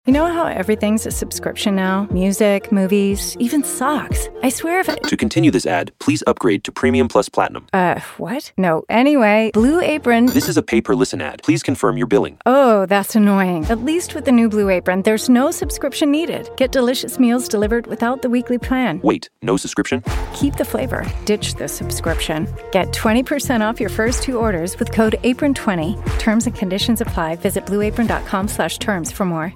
You know how everything's a subscription now? Music, movies, even socks. I swear if To continue this ad, please upgrade to Premium Plus Platinum. What? No, anyway, Blue Apron... This is a pay-per-listen ad. Please confirm your billing. Oh, that's annoying. At least with the new Blue Apron, there's no subscription needed. Get delicious meals delivered without the weekly plan. Wait, no subscription? Keep the flavor. Ditch the subscription. Get 20% off your first 2 orders with code APRON20. Terms and conditions apply. Visit blueapron.com/terms for more.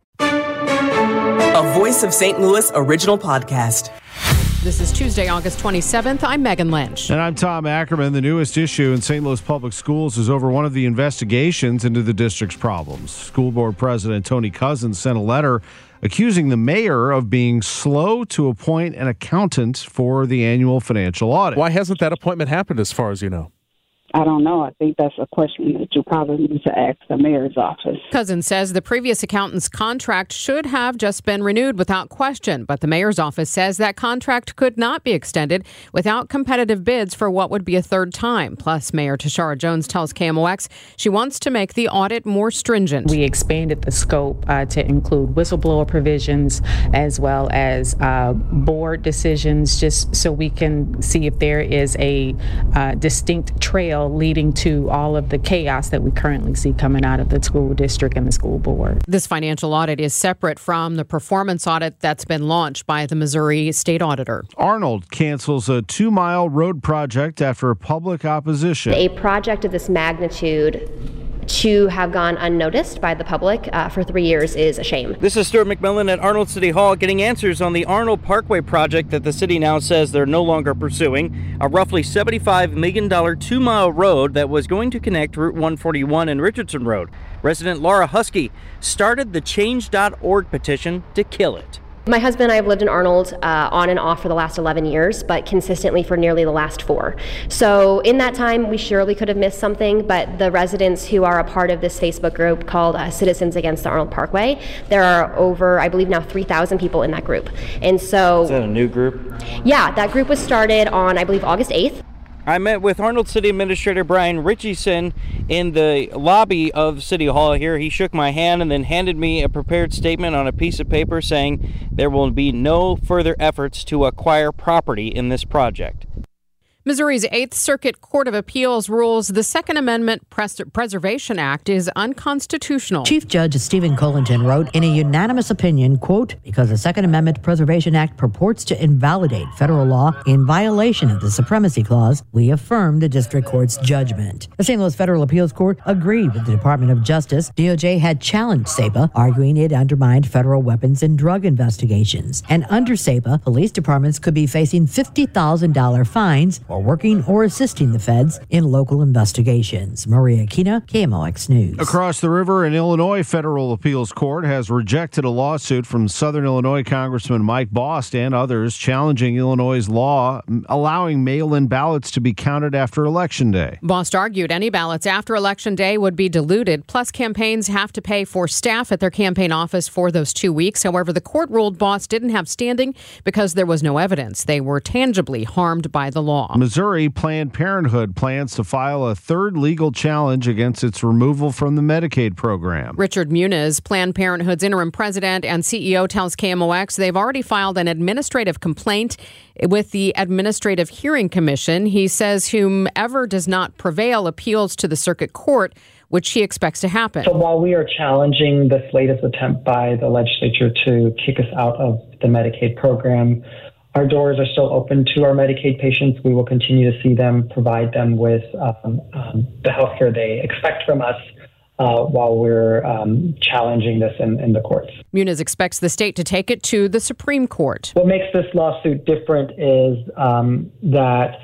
A Voice of St. Louis original podcast. This is Tuesday, August 27th. I'm Megan Lynch. And I'm Tom Ackerman. The newest issue in St. Louis Public Schools is over one of the investigations into the district's problems. School Board President Tony Cousins sent a letter accusing the mayor of being slow to appoint an accountant for the annual financial audit. Why hasn't that appointment happened as far as you know? I don't know. I think that's a question that you probably need to ask the mayor's office. Cousins says the previous accountant's contract should have just been renewed without question, but the mayor's office says that contract could not be extended without competitive bids for what would be a third time. Plus, Mayor Tashara Jones tells KMOX she wants to make the audit more stringent. We expanded the scope to include whistleblower provisions as well as board decisions, just so we can see if there is a distinct trail leading to all of the chaos that we currently see coming out of the school district and the school board. This financial audit is separate from the performance audit that's been launched by the Missouri State Auditor. Arnold cancels a 2-mile road project after public opposition. A project of this magnitude to have gone unnoticed by the public for 3 years is a shame. This is Stuart McMillan at Arnold City Hall getting answers on the Arnold Parkway project that the city now says they're no longer pursuing, a roughly $75 million 2-mile road that was going to connect Route 141 and Richardson Road. Resident Laura Husky started the Change.org petition to kill it. My husband and I have lived in Arnold on and off for the last 11 years, but consistently for nearly the last 4. So in that time, we surely could have missed something, but the residents who are a part of this Facebook group called Citizens Against the Arnold Parkway, there are over, I believe now, 3,000 people in that group. And so... Is that a new group? Yeah, that group was started on, I believe, August 8th. I met with Arnold City Administrator Brian Richardson in the lobby of City Hall here. He shook my hand and then handed me a prepared statement on a piece of paper saying there will be no further efforts to acquire property in this project. Missouri's 8th Circuit Court of Appeals rules the Second Amendment Preservation Act is unconstitutional. Chief Judge Stephen Collington wrote in a unanimous opinion, quote, because the Second Amendment Preservation Act purports to invalidate federal law in violation of the Supremacy Clause, we affirm the district court's judgment. The St. Louis Federal Appeals Court agreed with the Department of Justice. DOJ had challenged SAPA, arguing it undermined federal weapons and drug investigations. And under SAPA, police departments could be facing $50,000 fines or working or assisting the feds in local investigations. Maria Aquina, KMOX News. Across the river, an Illinois federal appeals court has rejected a lawsuit from Southern Illinois Congressman Mike Bost and others challenging Illinois' law allowing mail-in ballots to be counted after Election Day. Bost argued any ballots after Election Day would be diluted, plus campaigns have to pay for staff at their campaign office for those 2 weeks. However, the court ruled Bost didn't have standing because there was no evidence they were tangibly harmed by the law. Missouri Planned Parenthood plans to file a third legal challenge against its removal from the Medicaid program. Richard Muniz, Planned Parenthood's interim president and CEO, tells KMOX they've already filed an administrative complaint with the Administrative Hearing Commission. He says whomever does not prevail appeals to the circuit court, which he expects to happen. So while we are challenging this latest attempt by the legislature to kick us out of the Medicaid program, our doors are still open to our Medicaid patients. We will continue to see them, provide them with the health care they expect from us while we're challenging this in the courts. Muniz expects the state to take it to the Supreme Court. What makes this lawsuit different is that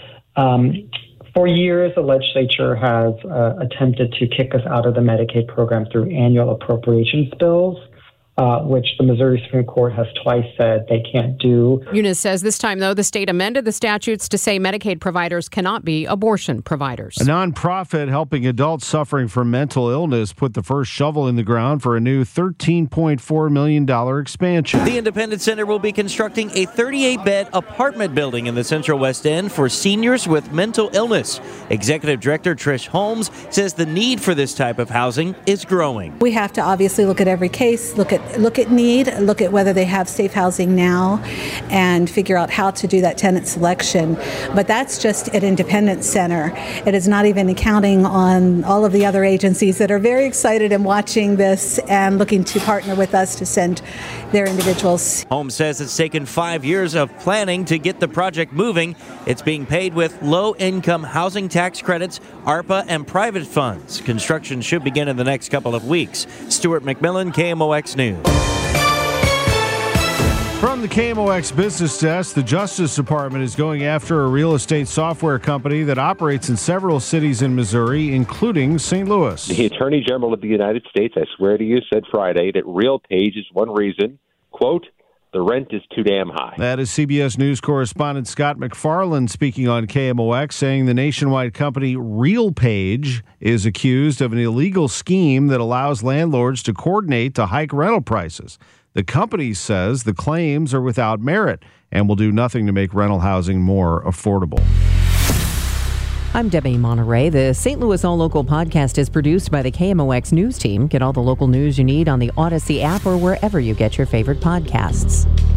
for years, the legislature has attempted to kick us out of the Medicaid program through annual appropriations bills. Which the Missouri Supreme Court has twice said they can't do. Muniz says this time, though, the state amended the statutes to say Medicaid providers cannot be abortion providers. A nonprofit helping adults suffering from mental illness put the first shovel in the ground for a new $13.4 million expansion. The Independence Center will be constructing a 38-bed apartment building in the Central West End for seniors with mental illness. Executive Director Trish Holmes says the need for this type of housing is growing. We have to obviously look at every case, look at at need, look at whether they have safe housing now, and figure out how to do that tenant selection. But that's just at Independence Center. It is not even accounting on all of the other agencies that are very excited and watching this and looking to partner with us to send their individuals. Holmes says it's taken 5 years of planning to get the project moving. It's being paid with low-income housing tax credits, ARPA, and private funds. Construction should begin in the next couple of weeks. Stuart McMillan, KMOX News. From the KMOX Business Desk, the Justice Department is going after a real estate software company that operates in several cities in Missouri, including St. Louis. The Attorney General of the United States, I swear to you, said Friday that RealPage is one reason, quote, the rent is too damn high. That is CBS News correspondent Scott McFarland speaking on KMOX, saying the nationwide company RealPage is accused of an illegal scheme that allows landlords to coordinate to hike rental prices. The company says the claims are without merit and will do nothing to make rental housing more affordable. I'm Debbie Monterey. The St. Louis All Local podcast is produced by the KMOX News team. Get all the local news you need on the Odyssey app or wherever you get your favorite podcasts.